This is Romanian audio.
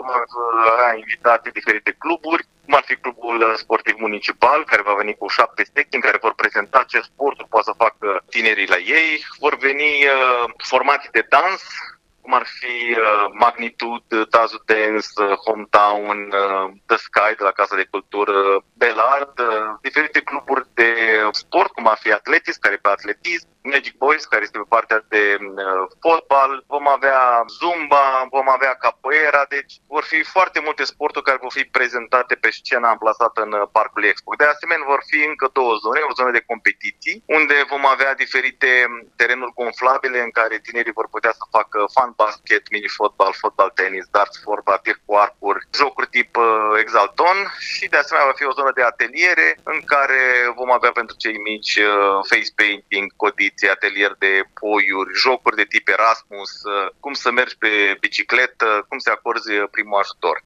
vom avea invitate diferite cluburi, cum ar fi clubul sportiv municipal, care va veni cu 7 secții, în care vor prezenta ce sporturi poate să facă tinerii la ei. Vor veni formații de dans, cum ar fi Magnitude, Tazu Dance, Hometown, The Sky de la Casa de Cultură, Belard, diferite cluburi de sport, cum ar fi Atletis, care e pe atletism, Magic Boys, care este pe partea de fotbal, vom avea Zumba, vom avea capoeira, deci vor fi foarte multe sporturi care vor fi prezentate pe scena amplasată în Parcul Expo. De asemenea, vor fi încă două zone, o zonă de competiții, unde vom avea diferite terenuri gonflabile în care tinerii vor putea să facă fan basket, mini-fotbal, fotbal, tenis, darts, fotbal, tir cu arcuri, jocuri tip Exalton și de asemenea va fi o zonă de ateliere în care vom avea pentru cei mici face painting, codiție, atelier de poiuri, jocuri de tip Erasmus, cum să mergi pe bicicletă, cum să acorzi primul ajutor.